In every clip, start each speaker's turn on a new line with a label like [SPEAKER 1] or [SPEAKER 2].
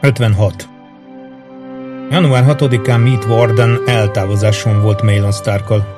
[SPEAKER 1] 56. Január 6-án Meet Warden eltávozáson volt Mahlon Starkkal.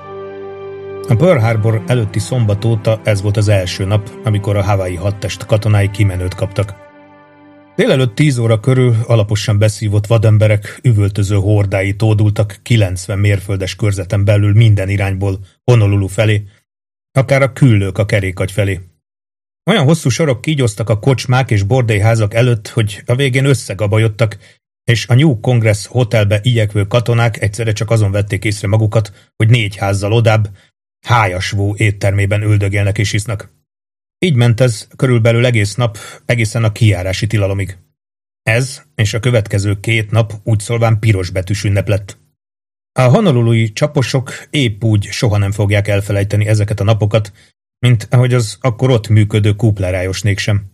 [SPEAKER 1] A Pearl Harbor előtti szombat óta ez volt az első nap, amikor a Hawaii hadtest katonái kimenőt kaptak. Délelőtt 10 óra körül alaposan beszívott vademberek üvöltöző hordái tódultak 90 mérföldes körzeten belül minden irányból Honolulu felé, akár a küllők a Kerékagy felé. Olyan hosszú sorok kígyóztak a kocsmák és bordélyházak előtt, hogy a végén összegabajodtak, és a New Congress Hotelbe igyekvő katonák egyszerre csak azon vették észre magukat, hogy 4 házzal odább, hájasvó éttermében üldögélnek és isznak. Így ment ez körülbelül egész nap, egészen a kijárási tilalomig. Ez és a következő 2 nap úgy szólván piros betűs ünnep lett. A honolului csaposok épp úgy soha nem fogják elfelejteni ezeket a napokat, mint ahogy az akkor ott működő kuplerájosnék sem.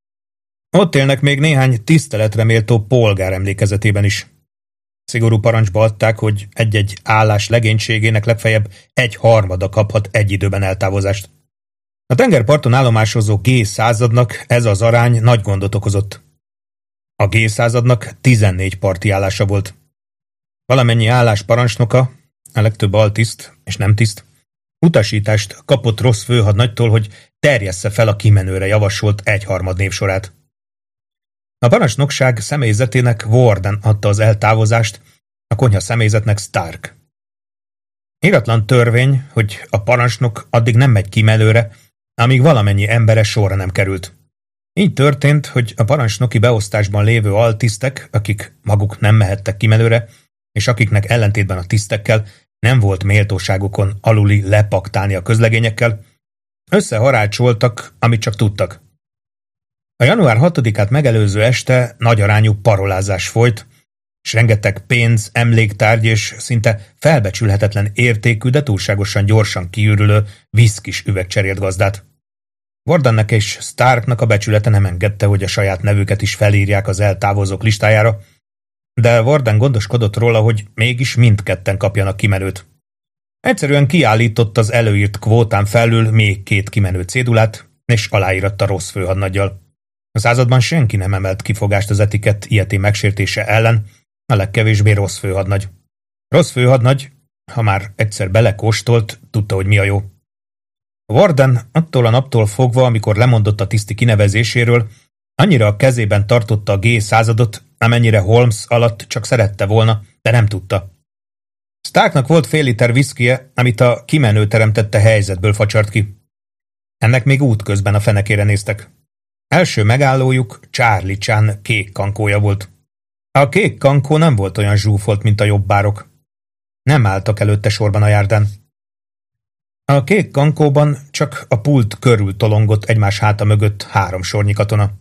[SPEAKER 1] Ott élnek még néhány tiszteletre méltó polgár emlékezetében is. Szigorú parancsba adták, hogy egy-egy állás legénységének legfeljebb 1/3 kaphat egy időben eltávozást. A tengerparton állomásozó G-századnak ez az arány nagy gondot okozott. A G-századnak 14 parti állása volt. Valamennyi állás parancsnoka, a legtöbb altiszt és nem tiszt, utasítást kapott Ross főhadnagytól, hogy terjessze fel a kimenőre javasolt 1/3 névsorát. A parancsnokság személyzetének Warden adta az eltávozást, a konyha személyzetnek Stark. Íratlan törvény, hogy a parancsnok addig nem megy kimenőre, amíg valamennyi embere sorra nem került. Így történt, hogy a parancsnoki beosztásban lévő altisztek, akik maguk nem mehettek kimenőre, és akiknek ellentétben a tisztekkel nem volt méltóságukon aluli lepaktálni a közlegényekkel, összeharácsoltak, amit csak tudtak. A január 6-át megelőző este nagyarányú parolázás folyt, s rengeteg pénz, emléktárgy és szinte felbecsülhetetlen értékű, de túlságosan gyorsan kiürülő viszkis üveg cserélt gazdát. Wardennek és Starknak a becsülete nem engedte, hogy a saját nevüket is felírják az eltávozók listájára, de Warden gondoskodott róla, hogy mégis mindketten kapjanak kimenőt. Egyszerűen kiállított az előírt kvótán felül még 2 kimenő cédulát, és aláíratta Ross főhadnaggyal. A században senki nem emelt kifogást az etikett ilyetén megsértése ellen, a legkevésbé Ross főhadnagy. Ross főhadnagy, ha már egyszer belekóstolt, tudta, hogy mi a jó. Warden attól a naptól fogva, amikor lemondott a tiszti kinevezéséről, annyira a kezében tartotta a G-századot, amennyire Holmes alatt csak szerette volna, de nem tudta. Starknak volt fél liter viszkije, amit a kimenő teremtette helyzetből facsart ki. Ennek még útközben a fenekére néztek. Első megállójuk Charlie Chan kék kankója volt. A kék kankó nem volt olyan zsúfolt, mint a jobbárok. Nem álltak előtte sorban a járdán. A kék kankóban csak a pult körül tolongott egymás háta mögött 3 sornyi katona.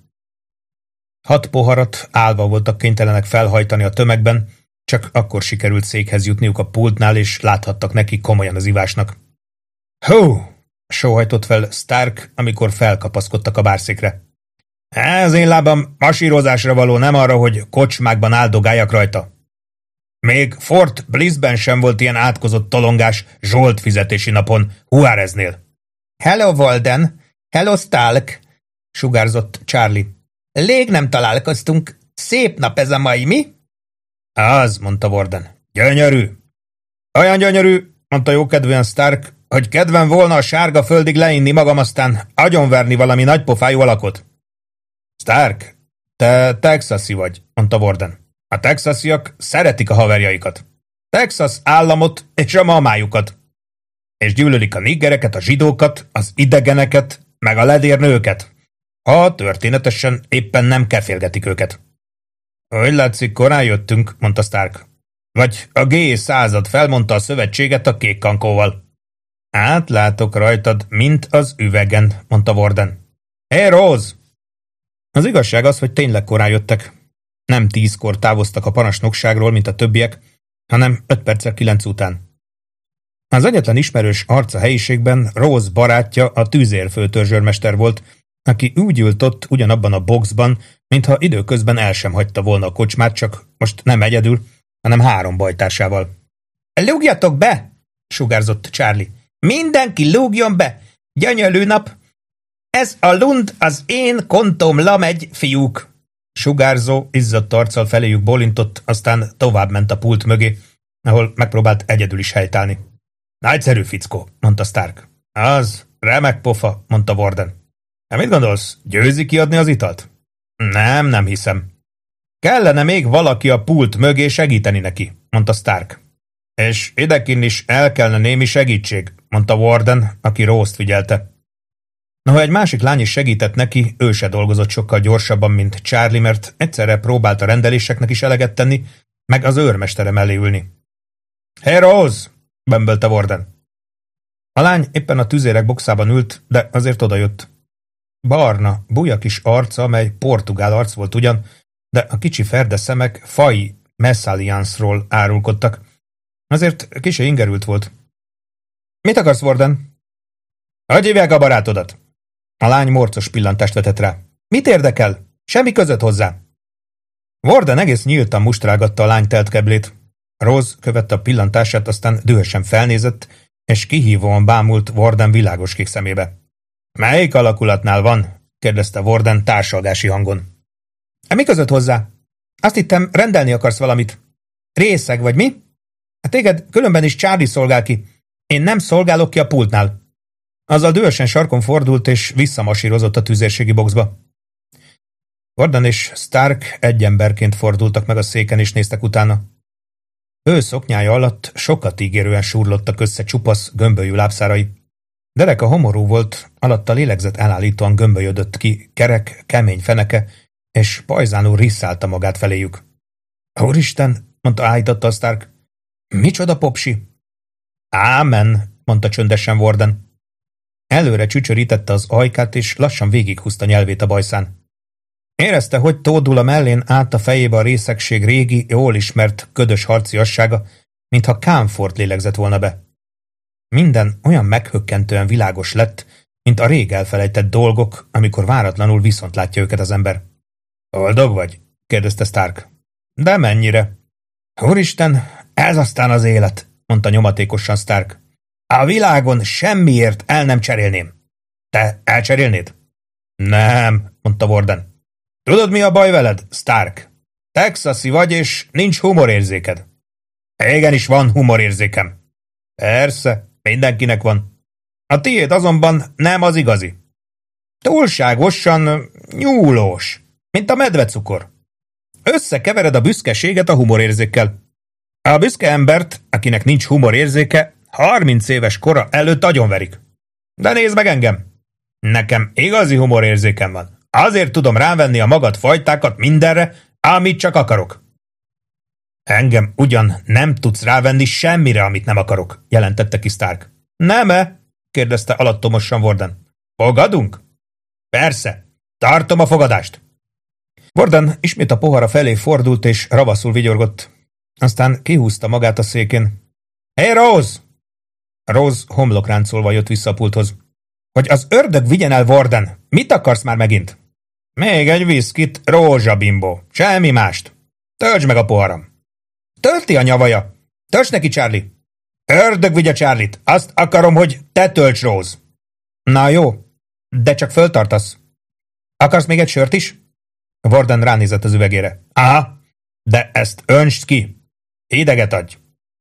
[SPEAKER 1] 6 poharat állva voltak kénytelenek felhajtani a tömegben, csak akkor sikerült székhez jutniuk a pultnál, és láthattak neki komolyan az ivásnak. Hú! Sóhajtott fel Stark, amikor felkapaszkodtak a bárszékre. Az én lábam masírozásra való, nem arra, hogy kocsmákban áldogáljak rajta. Még Fort Blissben sem volt ilyen átkozott tolongás zsolt fizetési napon Juáreznél. Hello, Walden! Hello, Stark! Sugárzott Charlie. Rég nem találkoztunk. Szép nap ez a mai, mi? Az, mondta Warden. Gyönyörű. Olyan gyönyörű, mondta jókedvűen Stark, hogy kedvem volna a sárga földig leinni magam, aztán agyonverni valami nagypofájú alakot. Stark, te texasi vagy, mondta Warden. A texasiak szeretik a haverjaikat. Texas államot és a mamájukat. És gyűlölik a niggereket, a zsidókat, az idegeneket, meg a ledérnőket. Ha történetesen éppen nem kefélgetik őket. Úgy látszik, korán jöttünk, mondta Stark. Vagy a G-század felmondta a szövetséget a kék kankóval. Átlátok rajtad, mint az üvegen, mondta Warden. Hé, Rose! Az igazság az, hogy tényleg korán jöttek. Nem 10-kor távoztak a parancsnokságról, mint a többiek, hanem 5 perccel 9 után. Az egyetlen ismerős arc a helyiségben Rose barátja, a tűzérfőtörzsőrmester volt, aki úgy ült ott ugyanabban a boxban, mintha időközben el sem hagyta volna a kocsmát, csak most nem egyedül, hanem 3 bajtársával. Lúgjatok be! Sugárzott Charlie. Mindenki lúgjon be! Gyönyörű nap! Ez a lund az én kontom lamegy, fiúk! Sugárzó, izzadt arccal feléjük bólintott, aztán tovább ment a pult mögé, ahol megpróbált egyedül is helytállni. Nagyszerű fickó, mondta Stark. Az, remek pofa, mondta Warden. Mit gondolsz, győzi kiadni az italt? Nem hiszem. Kellene még valaki a pult mögé segíteni neki, mondta Stark. És idekinn is el kellene némi segítség, mondta Warden, aki Rose-t figyelte. Noha egy másik lány is segített neki, ő se dolgozott sokkal gyorsabban, mint Charlie, mert egyszerre próbált a rendeléseknek is eleget tenni, meg az őrmestere mellé ülni. Hey Rose! Bömbölte Warden. A lány éppen a tüzérek boxában ült, de azért odajött. Barna, buja kis arca, mely portugál arc volt ugyan, de a kicsi ferde szemek faji mesalliance-ról árulkodtak. Azért kicsi ingerült volt. Mit akarsz, Warden? Hogy hívják a barátodat? A lány morcos pillantást vetett rá. Mit érdekel? Semmi között hozzá. Warden egész nyíltan mustrálgatta a lány teltkeblét. Rose követte a pillantását, aztán dühösen felnézett, és kihívóan bámult Warden világoskék szemébe. Melyik alakulatnál van? Kérdezte Warden társalgási hangon. Mi között hozzá? Azt hittem, rendelni akarsz valamit. Részeg vagy mi? Hát téged különben is Charlie szolgál ki. Én nem szolgálok ki a pultnál. Azzal dühösen sarkon fordult, és visszamasírozott a tüzérségi boxba. Warden és Stark egy emberként fordultak meg a széken, és néztek utána. Ő szoknyája alatt sokat ígérően súrlottak össze csupasz, gömbölyű lábszárai. Dereka homorú volt, alatta lélegzet elállítóan gömbölyödött ki, kerek, kemény feneke, és pajzánul risszálta magát feléjük. Úristen, mondta állította a Stark. Micsoda popsi? Ámen, mondta csöndesen Warden. Előre csücsörítette az ajkát, és lassan végighúzta nyelvét a bajszán. Érezte, hogy tódul a mellén át a fejébe a részegség régi, jól ismert, ködös harciassága, mintha kámfort lélegzett volna be. Minden olyan meghökkentően világos lett, mint a rég elfelejtett dolgok, amikor váratlanul viszont látja őket az ember. Boldog vagy? kérdezte Stark. De mennyire? Úristen, ez aztán az élet, mondta nyomatékosan Stark. A világon semmiért el nem cserélném. Te elcserélnéd? Nem, mondta Warden. Tudod, mi a baj veled, Stark? Texasi vagy, és nincs humorérzéked. Igenis van humorérzékem. Persze, mindenkinek van. A tiéd azonban nem az igazi. Túlságosan nyúlós, mint a medvecukor. Összekevered a büszkeséget a humorérzékkel. A büszke embert, akinek nincs humorérzéke, 30 éves kora előtt agyonverik. De nézd meg engem! Nekem igazi humorérzékem van. Azért tudom rávenni a magad fajtákat mindenre, amit csak akarok. Engem ugyan nem tudsz rávenni semmire, amit nem akarok, jelentette ki Stark. Nem-e? kérdezte alattomosan Warden. Fogadunk? Persze, tartom a fogadást. Warden ismét a pohara felé fordult, és ravaszul vigyorgott. Aztán kihúzta magát a székén. Hey, Rose! Rose homlokráncolva jött vissza a pulthoz. Hogy az ördög vigyen el, Warden! Mit akarsz már megint? Még egy viszkit, rózsabimbó. Semmi mást. Töltsd meg a poharam. Tölti a nyavaja. Tölts neki, Charlie. Ördög vigye Charlie-t. Azt akarom, hogy te tölts, Rose. Na jó, de csak föltartasz. Akarsz még egy sört is? Warden ránézett az üvegére. Aha, de ezt öntsd ki. Hideget adj.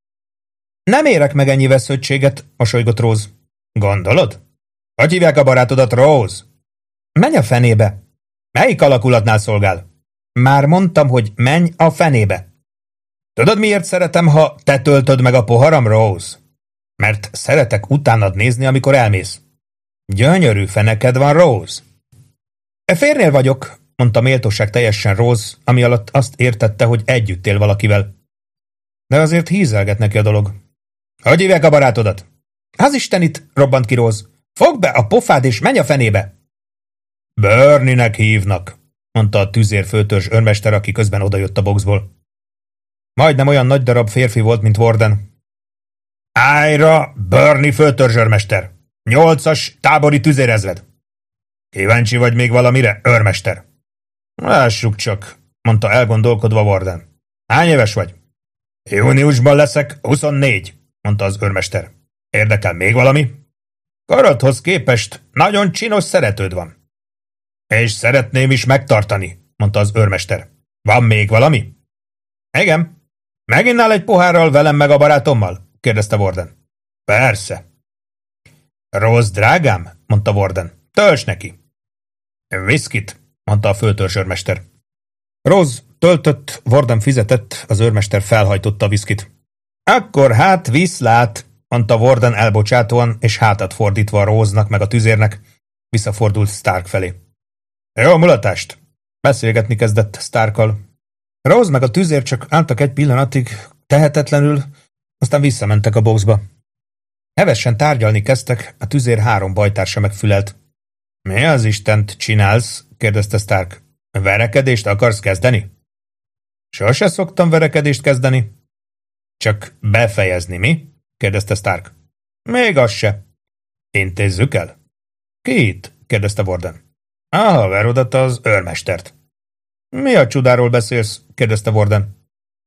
[SPEAKER 1] Nem érek meg ennyi vesződtséget, mosolygott Rose. Gondolod? Hogy hívják a barátodat, Rose? Menj a fenébe. Melyik alakulatnál szolgál? Már mondtam, hogy menj a fenébe. Tudod, miért szeretem, ha te töltöd meg a poharam, Rose? Mert szeretek utánad nézni, amikor elmész. Gyönyörű feneked van, Rose. Férnél vagyok, mondta méltóság teljesen Rose, ami alatt azt értette, hogy együtt él valakivel. De azért hízelget neki a dolog. Hogy hívják a barátodat? Az istenit, robbant ki Rose. Fogd be a pofád és menj a fenébe! Bernie-nek hívnak, mondta a tüzérfőtörzs őrmester, aki közben odajött a boxból. Majdnem olyan nagy darab férfi volt, mint Warden. Ájra, Bernie főtörzsőrmester! 8-as tábori tüzérezred! Kíváncsi vagy még valamire, őrmester? Lássuk csak, mondta elgondolkodva Warden. Hány éves vagy? Júniusban leszek 24, mondta az őrmester. Érdekel még valami? Korodhoz képest nagyon csinos szeretőd van. És szeretném is megtartani, mondta az őrmester. Van még valami? Igen. Meginnál egy pohárral velem meg a barátommal? kérdezte Warden. Persze. Rose drágám, mondta Warden. Tölts neki. Viszkit, mondta a föltörzs őrmester. Rose töltött, Warden fizetett, az őrmester felhajtotta a viszkit. Akkor hát viszlát, mondta Warden elbocsátóan, és hátat fordítva a Rose-nak meg a tüzérnek, visszafordult Stark felé. Jó mulatást! Beszélgetni kezdett Starkkal. Rose meg a tüzér csak álltak egy pillanatig, tehetetlenül, aztán visszamentek a boxba. Hevesen tárgyalni kezdtek, a tüzér 3 bajtársa megfülelt. Mi az Istent csinálsz? kérdezte Stark. Verekedést akarsz kezdeni? Sose szoktam verekedést kezdeni. Csak befejezni, mi? kérdezte Stark. Még az se. Intézzük el. Kit? kérdezte Warden. A haverodat, az őrmestert. Mi a csudáról beszélsz? kérdezte Warden.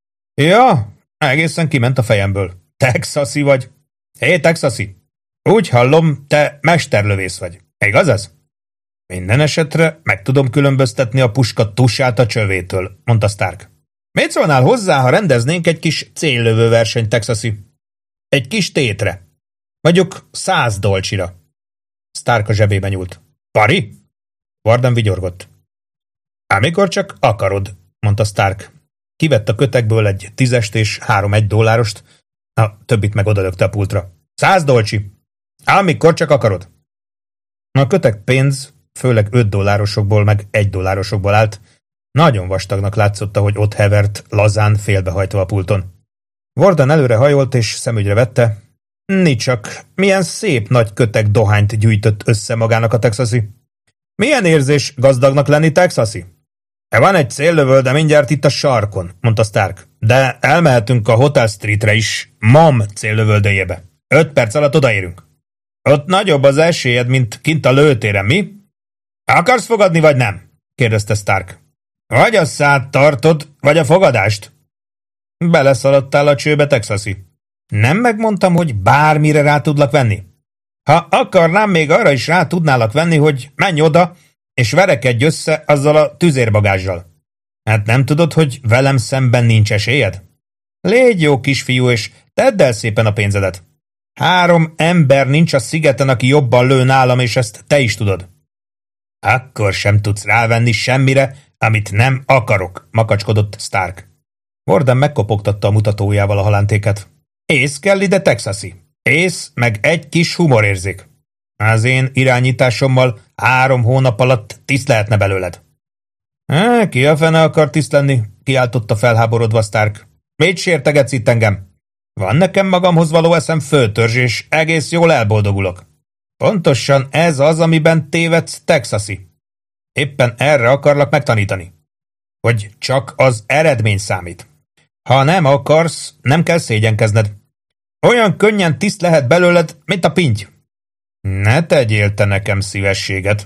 [SPEAKER 1] Ja, egészen kiment a fejemből. Texasi vagy? Hé, Texasi! Úgy hallom, te mesterlövész vagy. Igaz ez? Minden esetre meg tudom különböztetni a puska tusát a csövétől, mondta Stark. Mit szólnál hozzá, ha rendeznénk egy kis céllövő versenyt, Texasi? Egy kis tétre. Mondjuk 100 dolcsira. Stark a zsebébe nyúlt. Pari? Warden vigyorgott. Amikor csak akarod, mondta Stark. Kivett a kötekből egy 10-est és 3 1 dollárost, a többit meg odalökte a pultra. 100 dolcsi. Amikor csak akarod. A kötek pénz, főleg 5 dollárosokból meg 1 dollárosokból állt. Nagyon vastagnak látszott, hogy ott hevert, lazán félbehajtva a pulton. Warden előre hajolt és szemügyre vette. Nicsak, milyen szép nagy kötek dohányt gyűjtött össze magának a Texasi. Milyen érzés gazdagnak lenni, Texasi? Van egy céllövő, de mindjárt itt a sarkon, mondta Stark. De elmehetünk a Hotel Streetre is, Mom céllövöldejébe. 5 perc alatt odaérünk. Ott nagyobb az esélyed, mint kint a lőtéren, mi? Akarsz fogadni, vagy nem? kérdezte Stark. Vagy a szád tartod, vagy a fogadást? Beleszaladtál a csőbe, Texasi. Nem megmondtam, hogy bármire rá tudlak venni? Ha akarnám, még arra is rá tudnálak venni, hogy menj oda, és verekedj össze azzal a tüzérbagázsal. Hát nem tudod, hogy velem szemben nincs esélyed? Légy jó kisfiú, és tedd el szépen a pénzedet. 3 ember nincs a szigeten, aki jobban lő nálam, és ezt te is tudod. Akkor sem tudsz rávenni semmire, amit nem akarok, makacskodott Stark. Warden megkopogtatta a mutatójával a halántéket. Ész kell ide, Texasi. Ész, meg egy kis humorérzék. Az én irányításommal 3 hónap alatt tiszt lehetne belőled. Ki a fene akar tiszt lenni? Kiáltotta felháborodva Stark. Mit sértegetsz itt engem? Van nekem magamhoz való eszem, föltörzs, és egész jól elboldogulok. Pontosan ez az, amiben tévedsz, Texasi. Éppen erre akarlak megtanítani. Hogy csak az eredmény számít. Ha nem akarsz, nem kell szégyenkezned. Olyan könnyen tiszt lehet belőled, mint a pinty. Ne tegyél te nekem szívességet.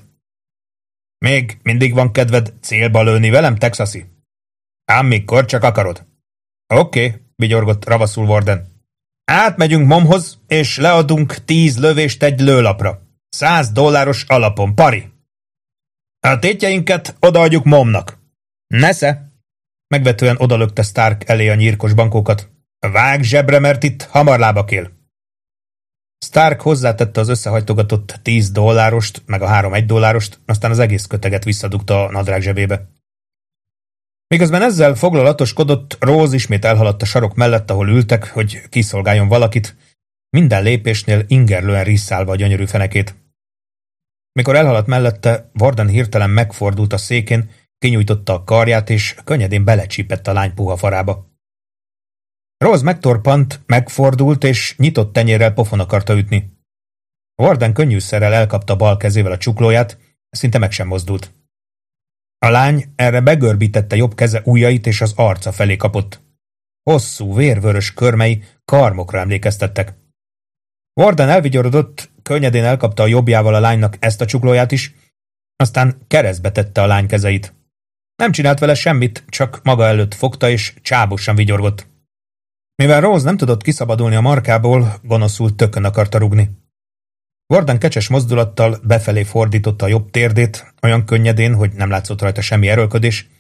[SPEAKER 1] Még mindig van kedved célba lőni velem, Texasi? Ám mikor csak akarod. Oké, vigyorgott ravaszul Warden. Átmegyünk Momhoz, és leadunk 10 lövést egy lőlapra. 100 dolláros alapon, pari. A tétjeinket odaadjuk Momnak. Nesze! Megvetően odalökte Stark elé a nyírkos bankókat. Vág zsebre, mert itt hamarlábak él. Stark hozzátette az összehajtogatott 10 dollárost, meg a 3 1 dollárost, aztán az egész köteget visszadugta a nadrág zsebébe. Miközben ezzel foglalatoskodott, Rose ismét elhaladt a sarok mellett, ahol ültek, hogy kiszolgáljon valakit, minden lépésnél ingerlően risszálva a gyönyörű fenekét. Mikor elhaladt mellette, Warden hirtelen megfordult a székén, kinyújtotta a karját, és könnyedén belecsípett a lány puha farába. Rose megtorpant, megfordult, és nyitott tenyérrel pofon akarta ütni. Warden könnyűszerrel elkapta bal kezével a csuklóját, szinte meg sem mozdult. A lány erre begörbítette jobb keze ujjait, és az arca felé kapott. Hosszú, vérvörös körmei karmokra emlékeztettek. Warden elvigyorodott, könnyedén elkapta a jobbjával a lánynak ezt a csuklóját is, aztán keresztbe tette a lány kezeit. Nem csinált vele semmit, csak maga előtt fogta, és csábosan vigyorgott. Mivel Rose nem tudott kiszabadulni a markából, gonoszul tökön akarta rugni. Warden kecses mozdulattal befelé fordította a jobb térdét, olyan könnyedén, hogy nem látszott rajta semmi erőlködés,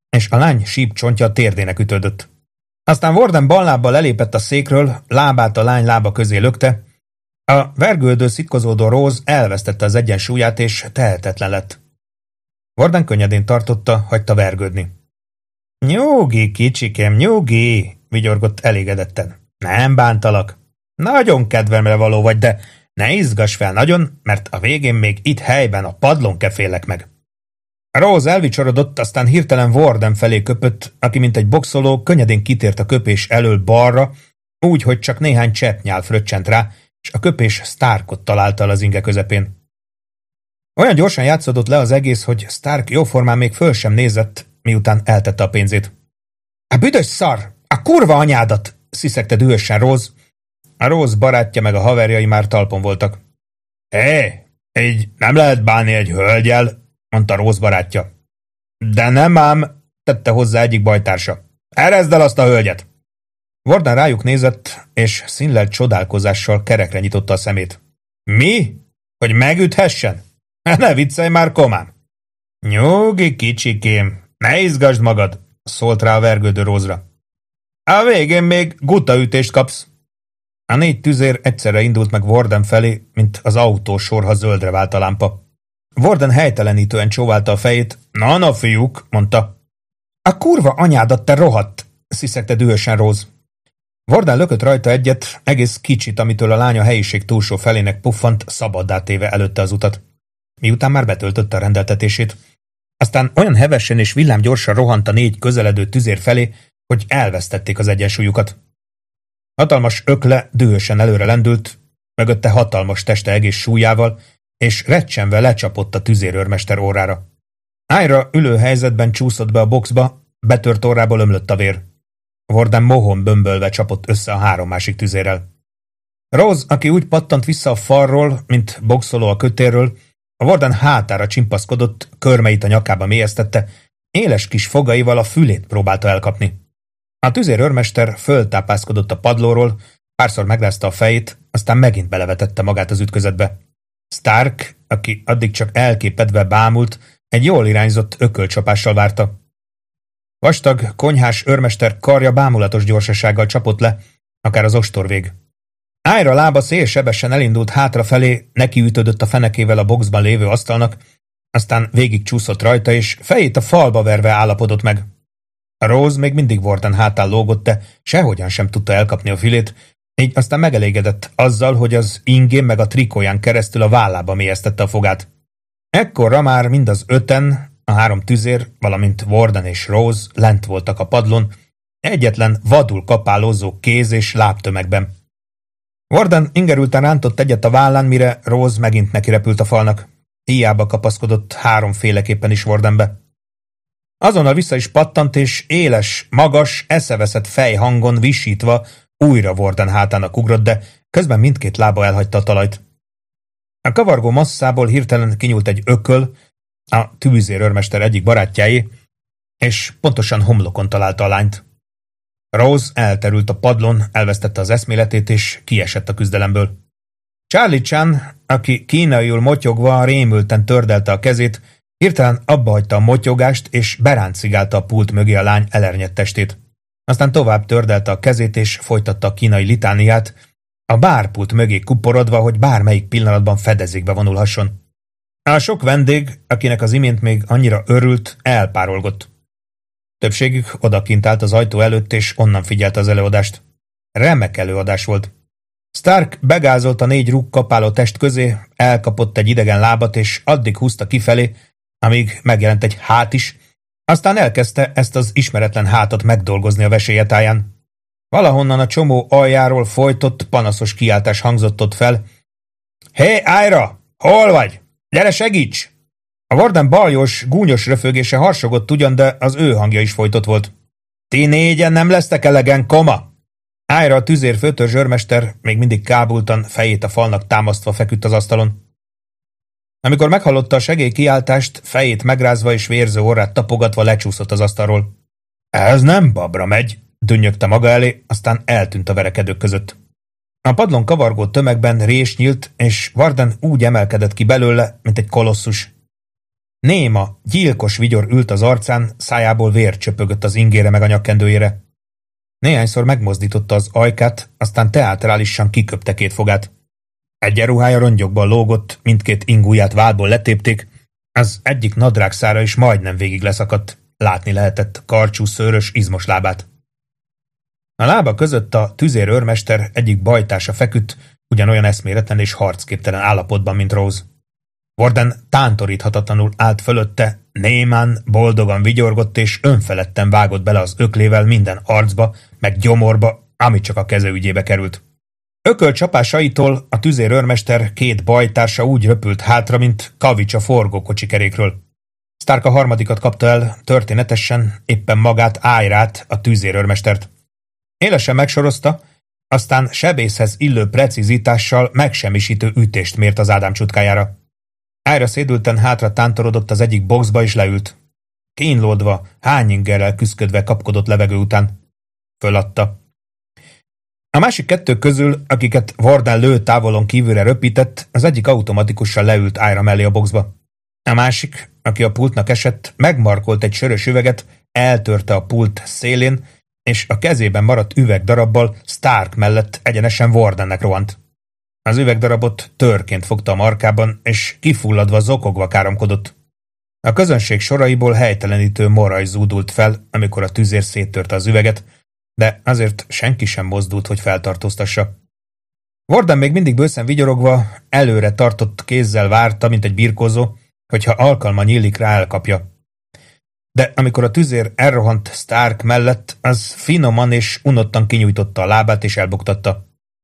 [SPEAKER 1] és a lány sípcsontja a térdének ütődött. Aztán Warden ballábbal elépett a székről, lábát a lány lába közé lökte. A vergődő, szitkozódó Rose elvesztette az egyensúlyát, és tehetetlen lett. Warden könnyedén tartotta, hagyta vergődni. Nyugi, kicsikém, nyugi, vigyorgott elégedetten. Nem bántalak. Nagyon kedvemre való vagy, de ne izgass fel nagyon, mert a végén még itt helyben a padlón kefélek meg. Rose elvicsorodott, aztán hirtelen Warden felé köpött, aki mint egy boxoló könnyedén kitért a köpés elől balra, úgy, hogy csak néhány cseppnyál fröccsent rá, és a köpés Starkot találta el az inge közepén. Olyan gyorsan játszódott le az egész, hogy Stark jóformán még föl sem nézett, miután eltette a pénzét. A büdös szar! A kurva anyádat! Sziszegte dühösen Rose. A Rose barátja meg a haverjai már talpon voltak. Így nem lehet bánni egy hölgyel, mondta Rose barátja. De nem ám, tette hozzá egyik bajtársa. Erezd el azt a hölgyet! Warden rájuk nézett, és színlelt csodálkozással kerekre nyitotta a szemét. Mi? Hogy megüthessen? Ne viccelj már, komám! Nyugi, kicsikém, ne izgasd magad, szólt rá a vergődő Rose-ra. A végén még gutaütést kapsz. A 4 tüzér egyszerre indult meg Warden felé, mint az autó sorha zöldre vált a lámpa. Warden helytelenítően csóválta a fejét. Na, fiúk, mondta. A kurva anyádat, te rohadt, sziszegte dühösen Rose. Warden lökött rajta egyet, egész kicsit, amitől a lány a helyiség túlsó felének puffant, szabaddá téve előtte az utat. Miután már betöltötte a rendeltetését. Aztán olyan hevesen és villámgyorsan rohant a 4 közeledő tüzér felé, hogy elvesztették az egyensúlyukat. Hatalmas ökle dühösen előre lendült, mögötte hatalmas teste egész súlyával, és recsenve lecsapott a tüzérőrmester orrára. Ájra ülő helyzetben csúszott be a boxba, betört orrából ömlött a vér. Warden mohon bömbölve csapott össze a 3 másik tüzérrel. Rose, aki úgy pattant vissza a falról, mint boxoló a kötérről, a Warden hátára csimpaszkodott, körmeit a nyakába mélyeztette, éles kis fogaival a fülét próbálta elkapni. A tüzérőrmester föltápászkodott a padlóról, párszor megrázta a fejét, aztán megint belevetette magát az ütközetbe. Stark, aki addig csak elképedve bámult, egy jól irányzott ökölcsapással várta. Vastag, konyhás őrmester karja bámulatos gyorsasággal csapott le, akár az ostorvég. Ájra lába szélsebesen elindult hátrafelé, nekiütődött a fenekével a boxban lévő asztalnak, aztán végig csúszott rajta, és fejét a falba verve állapodott meg. A Rose még mindig Warden hátán lógott, de sehogyan sem tudta elkapni a fülét, így aztán megelégedett azzal, hogy az ingén meg a trikóján keresztül a vállába mélyeztette a fogát. Ekkorra már mind az 5-en, a 3 tüzér, valamint Warden és Rose lent voltak a padlón, egyetlen vadul kapálózó kéz és lábtömegben. Warden ingerülten rántott egyet a vállán, mire Rose megint nekirepült a falnak. Hiába kapaszkodott 3 féleképpen is Wardenbe. Azonnal vissza is pattant, és éles, magas, eszeveszett fejhangon visítva újra Warden hátának ugrott, de közben mindkét lába elhagyta a talajt. A kavargó masszából hirtelen kinyúlt egy ököl, a tűzérőrmester egyik barátjáé, és pontosan homlokon találta a lányt. Rose elterült a padlón, elvesztette az eszméletét, és kiesett a küzdelemből. Charlie Chan, aki kínaiul motyogva rémülten tördelte a kezét, hirtelen abbahagyta a motyogást, és beráncigálta a pult mögé a lány elernyett testét. Aztán tovább tördelte a kezét, és folytatta a kínai litániát, a bárpult mögé kuporodva, hogy bármelyik pillanatban fedezékbe vonulhasson. A sok vendég, akinek az imént még annyira örült, elpárolgott. Többségük odakint állt az ajtó előtt, és onnan figyelte az előadást. Remek előadás volt. Stark begázolt a 4 rúgkapáló test közé, elkapott egy idegen lábat, és addig húzta kifelé, amíg megjelent egy hát is, aztán elkezdte ezt az ismeretlen hátat megdolgozni a vesélytáján. Valahonnan a csomó aljáról folytott, panaszos kiáltás hangzott ott fel. Hé, Ájra! Hol vagy? Gyere, segíts! A Warden baljós, gúnyos röfögése harsogott ugyan, de az ő hangja is folytott volt. Ti 4-en nem lesztek elegen, koma! Ájra a tüzér főtörzsőrmester még mindig kábultan, fejét a falnak támasztva feküdt az asztalon. Amikor meghallotta a segélykiáltást, fejét megrázva és vérző orrát tapogatva lecsúszott az asztalról. Ez nem babra megy, dünnyögte maga elé, aztán eltűnt a verekedők között. A padlón kavargó tömegben rés nyílt, és Warden úgy emelkedett ki belőle, mint egy kolosszus. Néma, gyilkos vigyor ült az arcán, szájából vér csöpögött az ingére meg a nyakkendőjére. Néhányszor megmozdította az ajkát, aztán teátrálisan kiköpte két fogát. Egyenruhája rongyokban lógott, mindkét ingúját vádból letépték, az egyik nadrágszára is majdnem végig leszakadt, látni lehetett karcsú, szőrös, izmos lábát. A lába között a tüzérőrmester egyik bajtársa feküdt, ugyanolyan eszméletlen és harcképtelen állapotban, mint Rose. Warden tántoríthatatlanul állt fölötte, némán, boldogan vigyorgott és önfeledten vágott bele az öklével minden arcba, meg gyomorba, ami csak a keze ügyébe került. Ökölcsapásaitól a tüzérőrmester két bajtársa úgy röpült hátra, mint kavics a forgókocsi kerékről. Stark a harmadikat kapta el, történetesen, éppen magát, Ájrát, a tüzérőrmestert. Élesen megsorozta, aztán sebészhez illő precizitással megsemmisítő ütést mért az Ádám csutkájára. Ájra szédülten hátra tántorodott az egyik boxba és leült. Kínlódva, hányingerrel küszködve kapkodott levegő után. Föladta. A másik kettő közül, akiket Warden lő távolon kívülre röpített, az egyik automatikusan leült Ájra mellé a boxba. A másik, aki a pultnak esett, megmarkolt egy sörös üveget, eltörte a pult szélén, és a kezében maradt üvegdarabbal Stark mellett egyenesen Wardennek rohant. Az üvegdarabot törként fogta a markában, és kifulladva, zokogva káromkodott. A közönség soraiból helytelenítő moraj zúdult fel, amikor a tüzér széttörte az üveget, de azért senki sem mozdult, hogy feltartóztassa. Warden még mindig bőszen vigyorogva, előre tartott kézzel várta, mint egy birkózó, hogyha alkalma nyílik rá, elkapja. De amikor a tüzér elrohant Stark mellett, az finoman és unottan kinyújtotta a lábát és elbuktatta.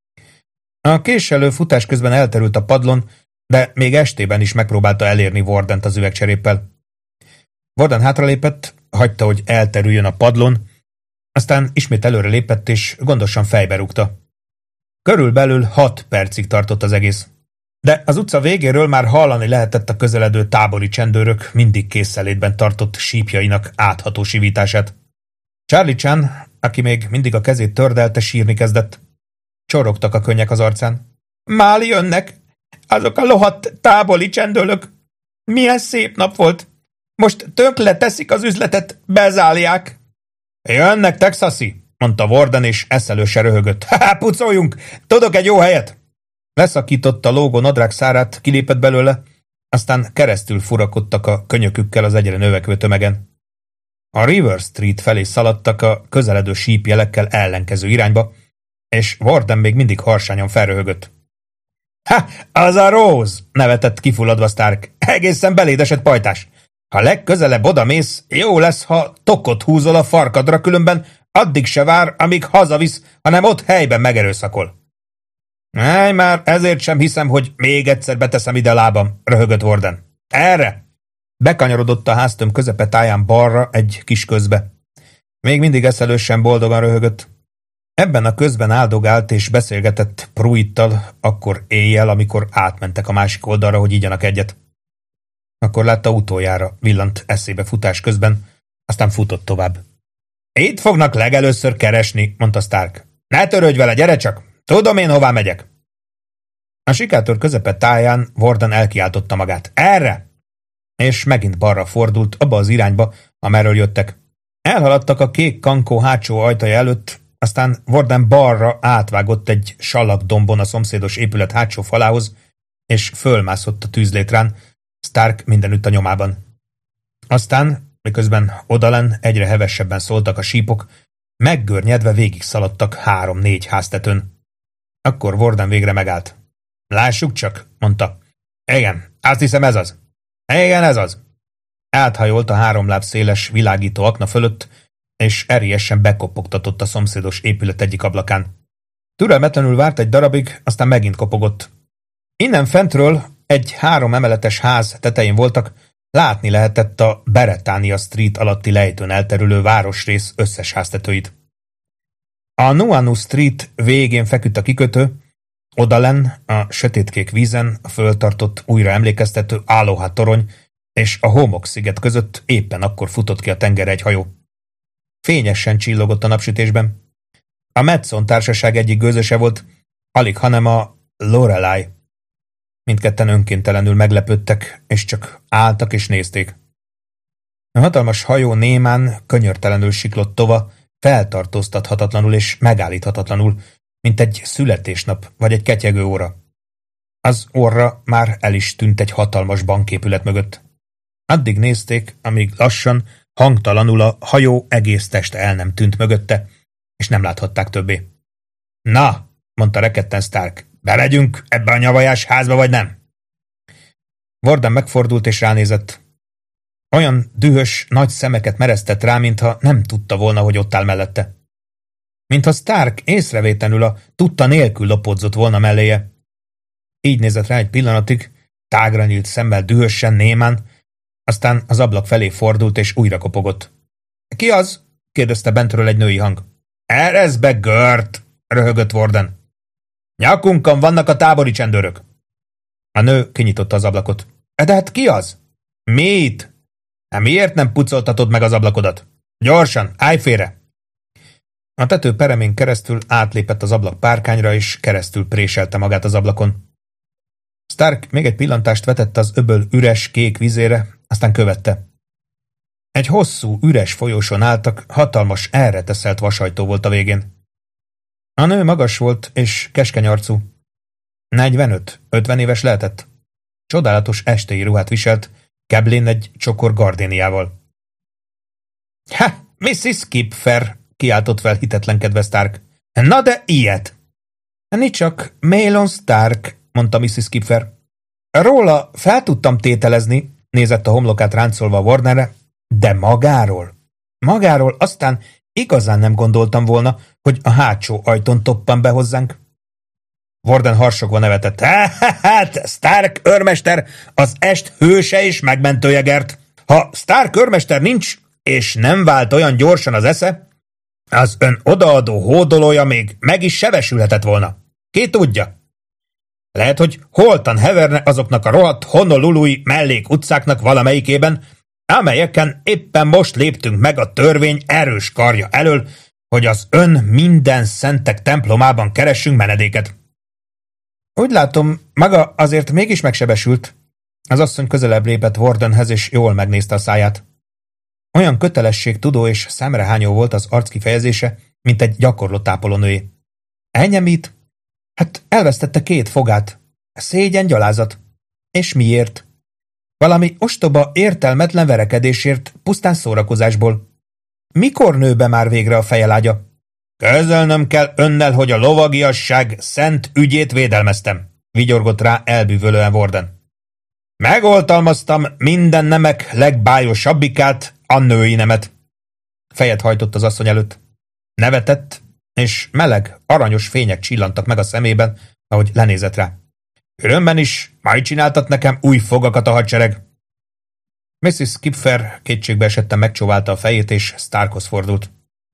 [SPEAKER 1] A késelő futás közben elterült a padlon, de még estében is megpróbálta elérni Wardent az üvegcseréppel. Warden hátralépett, hagyta, hogy elterüljön a padlon, aztán ismét előre lépett és gondosan fejbe rúgta. Körülbelül 6 percig tartott az egész. De az utca végéről már hallani lehetett a közeledő tábori csendőrök mindig készenlétben tartott sípjainak átható sivítását. Charlie Chan, aki még mindig a kezét tördelte, sírni kezdett. Csorogtak a könnyek az arcán. Már jönnek! Azok a lohadt tábori csendőrök! Milyen szép nap volt! Most tönkre teszik az üzletet, bezálják! Jönnek, texasi! Mondta Warden, és eszelőse röhögött. Pucoljunk! Tudok egy jó helyet! Leszakította lógó nadrág szárát, kilépett belőle, aztán keresztül furakodtak a könyökükkel az egyre növekvő tömegen. A River Street felé szaladtak a közeledő sípjelekkel ellenkező irányba, és Warden még mindig harsányan felröhögött. Az a Rose! Nevetett kifulladva Stark. Egészen beléd esett pajtás! Ha legközelebb odamész, jó lesz, ha tokot húzol a farkadra, különben addig se vár, amíg hazavisz, hanem ott helyben megerőszakol. Már ezért sem hiszem, hogy még egyszer beteszem ide a lábam, röhögött Warden. Erre! Bekanyarodott a háztömb közepe táján balra egy kis közbe. Még mindig eszelősen boldogan röhögött. Ebben a közben áldogált és beszélgetett Pruittal, akkor éjjel, amikor átmentek a másik oldalra, hogy igyanak egyet. Akkor látta utoljára, villant eszébe futás közben, aztán futott tovább. Itt fognak legelőször keresni, mondta Stark. Ne törődj vele, gyere csak! Tudom én, hová megyek. A sikátor közepe táján Warden elkiáltotta magát. Erre! És megint balra fordult, abba az irányba, amerről jöttek. Elhaladtak a kék kankó hátsó ajtaja előtt, aztán Warden balra átvágott egy salakdombon a szomszédos épület hátsó falához, és fölmászott a tűzlétrán, Stark mindenütt a nyomában. Aztán, miközben odalenn egyre hevesebben szóltak a sípok, meggörnyedve végig szaladtak 3-4 háztetőn. Akkor Warden végre megállt. Lássuk csak, mondta. Igen, azt hiszem ez az. Igen, ez az. Áthajolt a 3 láb széles világító akna fölött, és erélyesen bekopogtatott a szomszédos épület egyik ablakán. Türelmetlenül várt egy darabig, aztán megint kopogott. Innen fentről, egy 3 emeletes ház tetején voltak, látni lehetett a Beretania Street alatti lejtőn elterülő városrész összes háztetőit. A Nuanu Street végén feküdt a kikötő, odalenn a sötétkék vízen a föltartott újra emlékeztető Aloha torony és a Homok sziget között éppen akkor futott ki a tengerre egy hajó. Fényesen csillogott a napsütésben. A Madson társaság egyik gőzöse volt, alig hanem a Lorelei. Mindketten önkéntelenül meglepődtek, és csak álltak és nézték. A hatalmas hajó némán, könyörtelenül siklott tova, feltartóztathatatlanul és megállíthatatlanul, mint egy születésnap vagy egy ketyegő óra. Az orra már el is tűnt egy hatalmas banképület mögött. Addig nézték, amíg lassan, hangtalanul a hajó egész teste el nem tűnt mögötte, és nem láthatták többé. Na, mondta rekedten Stark, bemegyünk ebbe a nyavajás házba, vagy nem? Warden megfordult és ránézett. Olyan dühös, nagy szemeket meresztett rá, mintha nem tudta volna, hogy ott áll mellette. Mintha Stark észrevétlenül a tudta nélkül lopódzott volna melléje. Így nézett rá egy pillanatig, tágra nyílt szemmel dühösen, némán, aztán az ablak felé fordult és újra kopogott. Ki az? kérdezte bentről egy női hang. Erezd be, Gört! Röhögött Warden. Nyakunkon vannak a tábori csendőrök. A nő kinyitotta az ablakot. De hát ki az? Mit? Miért nem pucoltatod meg az ablakodat? Gyorsan, állj félre! A tető peremén keresztül átlépett az ablak párkányra, és keresztül préselte magát az ablakon. Stark még egy pillantást vetett az öböl üres, kék vizére, aztán követte. Egy hosszú, üres folyóson álltak, hatalmas, elreteszelt vasajtó volt a végén. A nő magas volt, és keskeny arcú. 45-50 éves lehetett. Csodálatos estei ruhát viselt, keblén egy csokor gardéniával. Ha, Mrs. Kipfer! Kiáltott fel hitetlenkedve Stark. Na de ilyet! Nicsak, Maelon Stark, mondta Mrs. Kipfer. Róla fel tudtam tételezni, nézett a homlokát ráncolva a Wardenre, de magáról? Magáról aztán igazán nem gondoltam volna, hogy a hátsó ajtón toppan be hozzánk. Warden harsogva nevetett. Hát, Stark őrmester, az est hőse és megmentője, Gert. Ha Stark őrmester nincs, és nem vált olyan gyorsan az esze, az ön odaadó hódolója még meg is sebesülhetett volna. Ki tudja? Lehet, hogy holtan heverne azoknak a rohadt Honolului mellék utcáknak valamelyikében, amelyeken éppen most léptünk meg a törvény erős karja elől, hogy az ön minden szentek templomában keressünk menedéket. Úgy látom, maga azért mégis megsebesült. Az asszony közelebb lépett Wardenhez, és jól megnézte a száját. Olyan kötelességtudó és szemrehányó volt az arckifejezése, mint egy gyakorlott ápolónőé. Elnyemít? Hát elvesztette 2 fogát. Szégyen, gyalázat. És miért? Valami ostoba, értelmetlen verekedésért, pusztán szórakozásból. Mikor nő be már végre a fejelágya? Közölnöm kell önnel, hogy a lovagiasság szent ügyét védelmeztem, vigyorgott rá elbűvölően Warden. Megoltalmaztam minden nemek legbájosabbikát, a női nemet. Fejet hajtott az asszony előtt. Nevetett, és meleg, aranyos fények csillantak meg a szemében, ahogy lenézett rá. Örömben is, majd csináltat nekem új fogakat a hadsereg. Mrs. Kipfer kétségbe esetten megcsóválta a fejét, és Starkhoz fordult.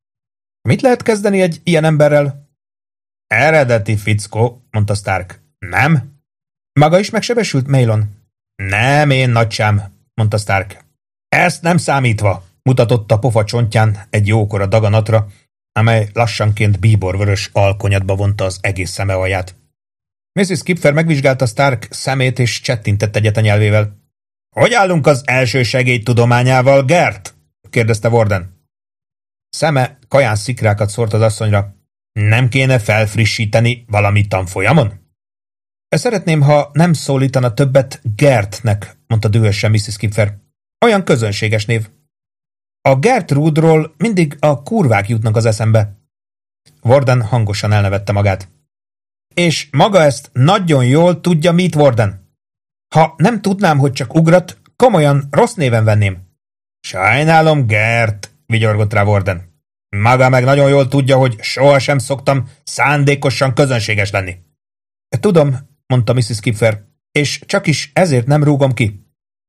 [SPEAKER 1] Mit lehet kezdeni egy ilyen emberrel? Eredeti fickó, mondta Stark. Nem? Maga is megsebesült, Maelon? Nem én, nagycsám, mondta Stark. Ezt nem számítva, mutatott a pofa csontján egy jókora daganatra, amely lassanként bíborvörös alkonyatba vonta az egész szeme alját. Mrs. Kipfer megvizsgálta Stark szemét, és csettintett egyet a nyelvével. Hogy állunk az elsősegély tudományával, Gert? kérdezte Warden. Szeme kaján szikrákat szórt az asszonyra. Nem kéne felfrissíteni valami tanfolyamon? Szeretném, ha nem szólítana többet Gertnek, mondta dühösen Mrs. Kipfer. Olyan közönséges név. A Gertrudról mindig a kurvák jutnak az eszembe. Warden hangosan elnevette magát. És maga ezt nagyon jól tudja, mit, Warden? Ha nem tudnám, hogy csak ugrat, komolyan rossz néven venném. Sajnálom, Gert, vigyorgott rá Warden. Maga meg nagyon jól tudja, hogy sohasem szoktam szándékosan közönséges lenni. Tudom, mondta Mrs. Kipfer, és csak is ezért nem rúgom ki.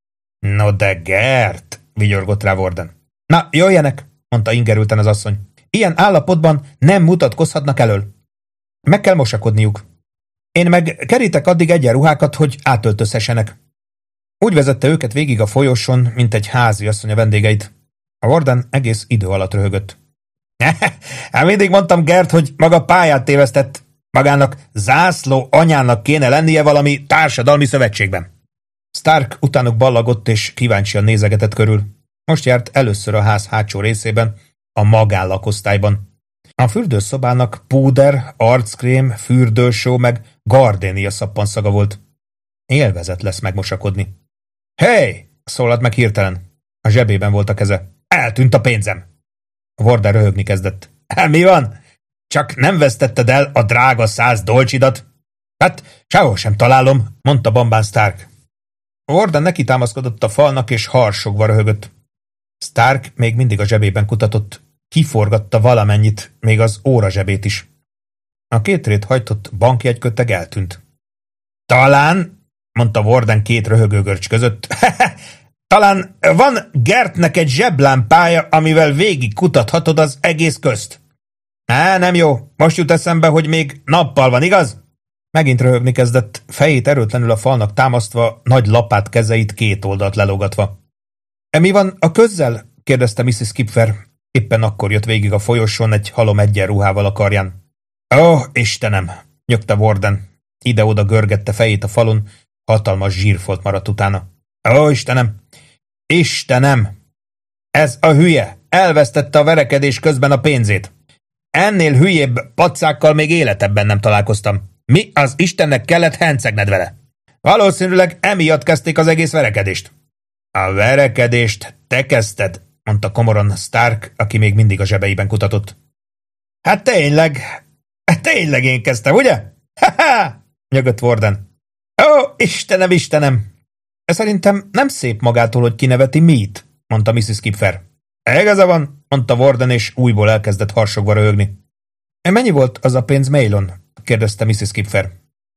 [SPEAKER 1] No de Gert, vigyorgott rá Warden. Na, jöjjenek, mondta ingerülten az asszony. Ilyen állapotban nem mutatkozhatnak elől. Meg kell mosakodniuk. Én meg kerítek addig egyenruhákat, hogy átöltözhessenek. Úgy vezette őket végig a folyosón, mint egy háziasszony a vendégeit. A Warden egész idő alatt röhögött. Hát mindig mondtam, Gert, hogy maga pályát tévesztett. Magának zászló anyának kéne lennie valami társadalmi szövetségben. Stark utánuk ballagott és kíváncsian nézegetett körül. Most járt először a ház hátsó részében, a magánlakosztályban. A fürdőszobának púder, arckrém, fürdősó meg gardénia szappanszaga volt. Élvezet lesz megmosakodni. Hey! Szólalt meg hirtelen. A zsebében volt a keze. Eltűnt a pénzem! Warden röhögni kezdett. Mi van? Csak nem vesztetted el a drága 100 dolcsidat? Hát, sehol sem találom, mondta bambán Stark. Warden neki támaszkodott a falnak, és harsogva röhögött. Stark még mindig a zsebében kutatott. Kiforgatta valamennyit, még az óra zsebét is. A kétrét hajtott bankjegyköteg eltűnt. Talán, mondta Warden két röhögőgörcs között, talán van Gertnek egy zseblámpája, amivel végig kutathatod az egész közt. Nem jó, most jut eszembe, hogy még nappal van, igaz? Megint röhögni kezdett, fejét erőtlenül a falnak támasztva, nagy lapát kezeit két oldalt lelógatva. Mi van a közzel? Kérdezte Mrs. Kipfer. Éppen akkor jött végig a folyosón egy halom egyenruhával a karján. Ó, Istenem, nyögte Warden. Ide-oda görgette fejét a falon, hatalmas zsírfolt maradt utána. Ó, Istenem! Istenem! Ez a hülye! Elvesztette a verekedés közben a pénzét. Ennél hülyébb pacákkal még életebben nem találkoztam. Mi az Istennek kellett hencegned vele? Valószínűleg emiatt kezdték az egész verekedést. A verekedést te kezdted, mondta komoran Stark, aki még mindig a zsebeiben kutatott. Hát tényleg én kezdtem, ugye? Ha-ha! Nyögött Warden. Ó, Istenem, Istenem! Szerintem nem szép magától, hogy kineveti mit, mondta Mrs. Kipfer. Igaza van, mondta Warden, és újból elkezdett harsogva röhögni. Mennyi volt az a pénz mailon? kérdezte Mrs. Kipfer.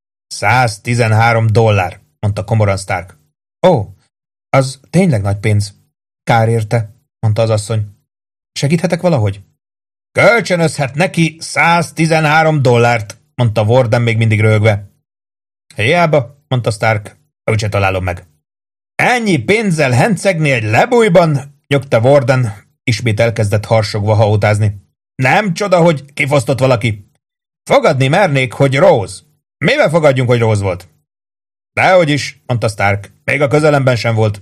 [SPEAKER 1] $113, mondta komoran Stark. Ó, az tényleg nagy pénz. Kár érte, mondta az asszony. Segíthetek valahogy? Kölcsönözhet neki $113, mondta Warden még mindig röhögve. Hiába, mondta Stark, úgyse találom meg. Ennyi pénzzel hencegni egy lebújban, nyögte Warden, ismét elkezdett harsogva haótázni. Nem csoda, hogy kifosztott valaki. Fogadni mernék, hogy Rose. Mivel fogadjunk, hogy Rose volt? Dehogy is, mondta Stark, még a közelemben sem volt.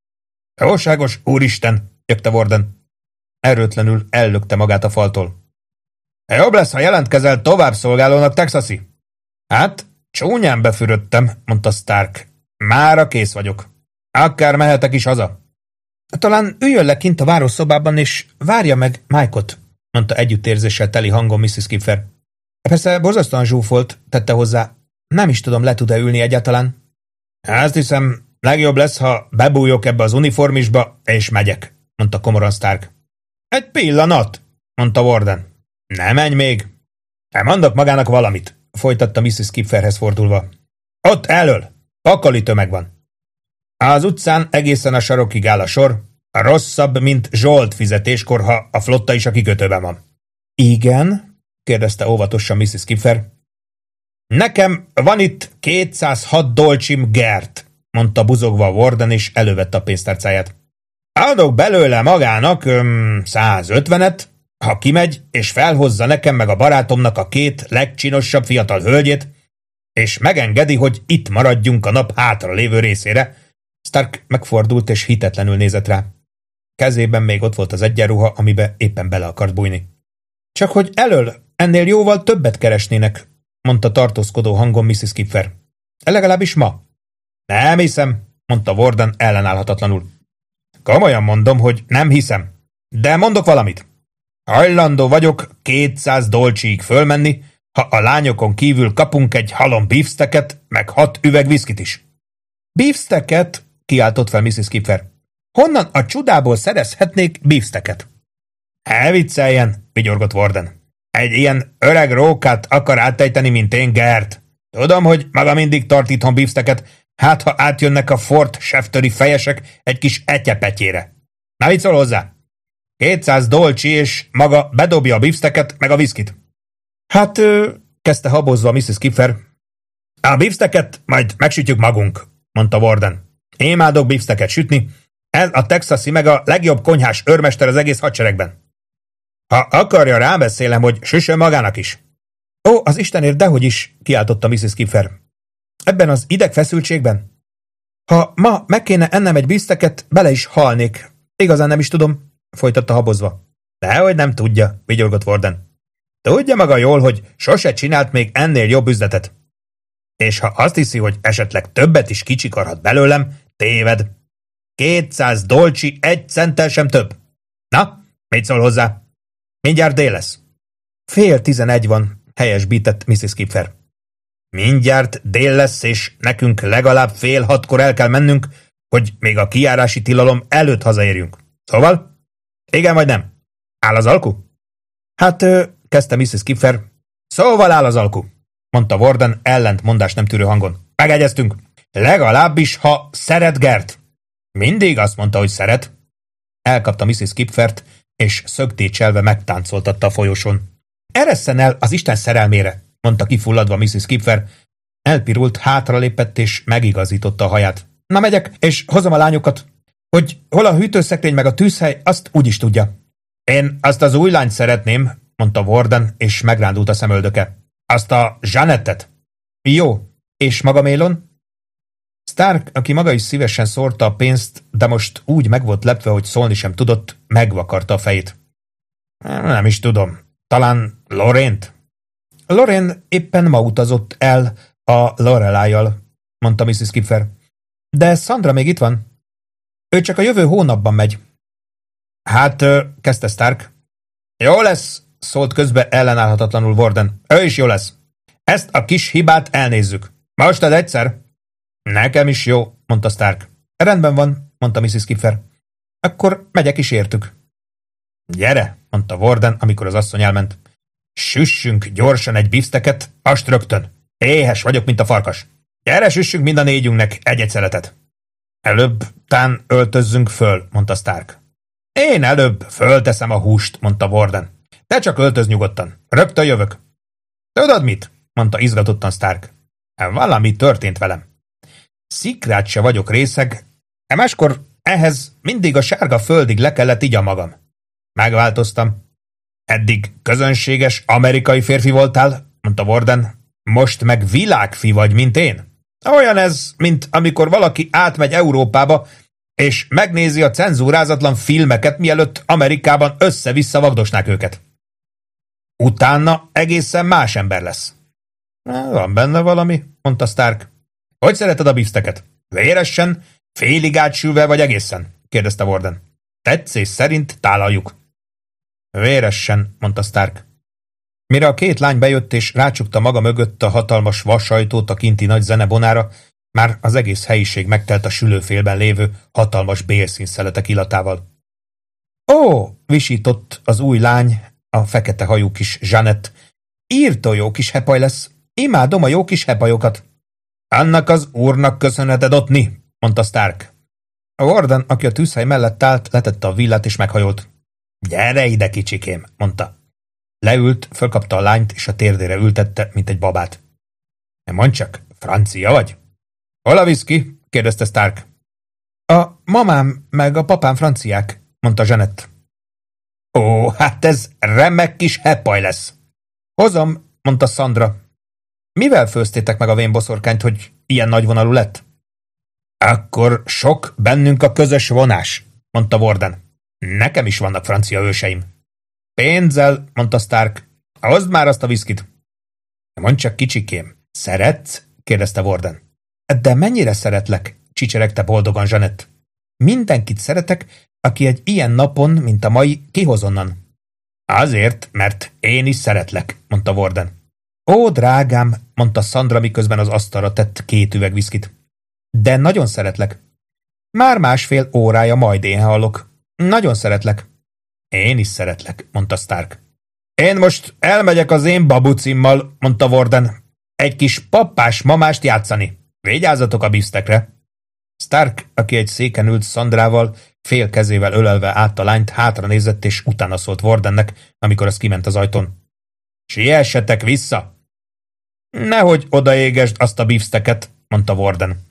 [SPEAKER 1] Jóságos úristen, nyögte Warden. Erőtlenül ellökte magát a faltól. Jobb lesz, ha jelentkezel továbbszolgálónak, Texasi. Hát, csúnyán befürödtem, mondta Stark. Mára kész vagyok. Akár mehetek is haza. Talán üljön le kint a várószobában, és várja meg Mike-ot, mondta együttérzéssel teli hangon Mrs. Kipfer. Persze borzasztóan zsúfolt, tette hozzá. Nem is tudom, le tud-e ülni egyáltalán. Azt hiszem, legjobb lesz, ha bebújok ebbe az uniformisba, és megyek, mondta komoran Stark. Egy pillanat, mondta Warden. Ne menj még. Mondok magának valamit, folytatta Mrs. Kipferhez fordulva. Ott elől, pakali tömeg van. Az utcán egészen a sarokig áll a sor, rosszabb, mint Zsolt fizetéskor, ha a flotta is a kikötőben van. Igen? kérdezte óvatosan Mrs. Kipfer. Nekem van itt 206 dolcsim Gert, mondta buzogva Warden, és elővette a pénztárcáját. Adok belőle magának 150-et, ha kimegy, és felhozza nekem meg a barátomnak a két legcsinosabb fiatal hölgyét, és megengedi, hogy itt maradjunk a nap hátra lévő részére. Stark megfordult, és hitetlenül nézett rá. Kezében még ott volt az egyenruha, amibe éppen bele akart bújni. Csak hogy elől ennél jóval többet keresnének, mondta tartózkodó hangon Mrs. Kipfer. Legalábbis ma. Nem hiszem, mondta Warden ellenállhatatlanul. Komolyan mondom, hogy nem hiszem. De mondok valamit. Hajlandó vagyok 200 dolcsiig fölmenni, ha a lányokon kívül kapunk egy halom beefsteaket, meg 6 üveg viszkit is. Beefsteaket? Kiáltott fel Mrs. Kipfer. Honnan a csudából szerezhetnék beefsteaket? Vicceljen, vigyorgott Warden. Egy ilyen öreg rókát akar átejteni, mint én, Gert. Tudom, hogy maga mindig tart itthon beefsteaket, hát ha átjönnek a Fort Shaftöri fejesek egy kis etyepetyére. Na, mit szól hozzá? 200 dolcsi, és maga bedobja a beefsteaket, meg a viszkit. Hát, kezdte habozva Mrs. Kipfer. A beefsteaket majd megsütjük magunk, mondta Warden. Imádok beefsteaket sütni, ez a texasi meg a legjobb konyhás őrmester az egész hadseregben. Ha akarja, rábeszélem, hogy süssön magának is. Ó, az Istenért, dehogy is, kiáltotta Mrs. Kiefer. Ebben az idegfeszültségben? Ha ma meg kéne ennem egy bifszteket, bele is halnék. Igazán nem is tudom, folytatta habozva. Dehogy nem tudja, vigyorgott Warden. Tudja maga jól, hogy sose csinált még ennél jobb üzletet. És ha azt hiszi, hogy esetleg többet is kicsikarhat belőlem, téved. 200 dolcsi 1 centtel sem több. Na, mit szól hozzá? Mindjárt dél lesz. 10:30 van, helyesbített Mrs. Kiefer. Mindjárt dél lesz, és nekünk legalább 5:30 el kell mennünk, hogy még a kijárási tilalom előtt hazaérjünk. Szóval? Igen vagy nem? Áll az alku? Hát, kezdte Mrs. Kiefer. Szóval áll az alku, mondta Warden ellentmondás nem tűrő hangon. Megegyeztünk. Legalábbis, ha szeret Gert. Mindig azt mondta, hogy szeret. Elkapta Mrs. Kiefert, és szögtécselve megtáncoltatta a folyosón. Eresszen el az Isten szerelmére, mondta kifulladva Mrs. Kiefer. Elpirult, hátralépett, és megigazította a haját. Na megyek, és hozom a lányokat. Hogy hol a hűtőszekrény meg a tűzhely, azt úgy is tudja. Én azt az új lányt szeretném, mondta Warden, és megrándult a szemöldöke. Azt a Jeanettet. Jó, és maga Maelon? Stark, aki maga is szívesen szórta a pénzt, de most úgy meg volt lepve, hogy szólni sem tudott, megvakarta a fejét. Nem is tudom. Talán Lorraine-t? Lorraine éppen ma utazott el a Lorelai-jal, mondta Mrs. Kiefer. De Sandra még itt van. Ő csak a jövő hónapban megy. Hát, kezdte Stark. Jó lesz, szólt közbe ellenállhatatlanul Warden. Ő is jó lesz. Ezt a kis hibát elnézzük. Mostad egyszer? Nekem is jó, mondta Stark. Rendben van, mondta Mrs. Kiefer. Akkor megyek is értük. Gyere, mondta Warden, amikor az asszony elment. Süssünk gyorsan egy bifszteket, ast rögtön. Éhes vagyok, mint a farkas. Gyere, süssünk mind a négyünknek egy szeletet. Előbb tán öltözzünk föl, mondta Stark. Én előbb fölteszem a húst, mondta Warden. Te csak öltöz nyugodtan. Rögtön jövök. Tudod mit? Mondta izgatottan Stark. Valami történt velem. Szikrát se vagyok részeg, máskor ehhez mindig a sárga földig le kellett igya magam. Megváltoztam. Eddig közönséges amerikai férfi voltál, mondta Warden. Most meg világfi vagy, mint én. Olyan ez, mint amikor valaki átmegy Európába, és megnézi a cenzúrázatlan filmeket, mielőtt Amerikában össze-vissza vagdosnák őket. Utána egészen más ember lesz. Van benne valami, mondta Stark. Hogy szereted a bifszteket? Véresen, félig átsülve vagy egészen? Kérdezte Warden. Tetszés szerint tálaljuk. Véresen, mondta Stark. Mire a két lány bejött és rácsukta maga mögött a hatalmas vasajtót a kinti nagy zenebonára, már az egész helyiség megtelt a sülőfélben lévő hatalmas bélszínszeletek illatával. Ó, visított az új lány, a fekete hajú kis Jeanette. Írtó jó kis hepaj lesz. Imádom a jó kis hepajokat. Annak az úrnak köszönheted ottni, mondta Stark. A Warden, aki a tűzhely mellett állt, letette a villát és meghajolt. Gyere ide, kicsikém, mondta. Leült, fölkapta a lányt, és a térdére ültette, mint egy babát. Mondd csak, francia vagy? Hol a viszki? kérdezte Stark. A mamám meg a papám franciák, mondta Jeanette. Ó, hát ez remek kis hepaj lesz. Hozom, mondta Sandra. Mivel főztétek meg a vénboszorkányt, hogy ilyen nagyvonalú lett? Akkor sok bennünk a közös vonás, mondta Warden. Nekem is vannak francia őseim. Pénzzel, mondta Stark. Hozd már azt a viszkit. Mondd csak, kicsikém, szeretsz? kérdezte Warden. De mennyire szeretlek? Csicseregte boldogan Jeanette. Mindenkit szeretek, aki egy ilyen napon, mint a mai, kihoz onnan. Azért, mert én is szeretlek, mondta Warden. Ó, drágám, mondta Sandra, miközben az asztalra tett 2 üveg viszkit. De nagyon szeretlek. Már 1,5 órája majd én hallok. Nagyon szeretlek. Én is szeretlek, mondta Stark. Én most elmegyek az én babucimmal, mondta Warden. Egy kis papás mamást játszani. Vigyázzatok a bifsztekre. Stark, aki egy széken ült Sandrával, fél kezével ölelve át a lányt, hátra nézett és utána szólt Wardennek, amikor az kiment az ajtón. Siessetek vissza! Nehogy odaégesd azt a bifszteket, mondta Warden.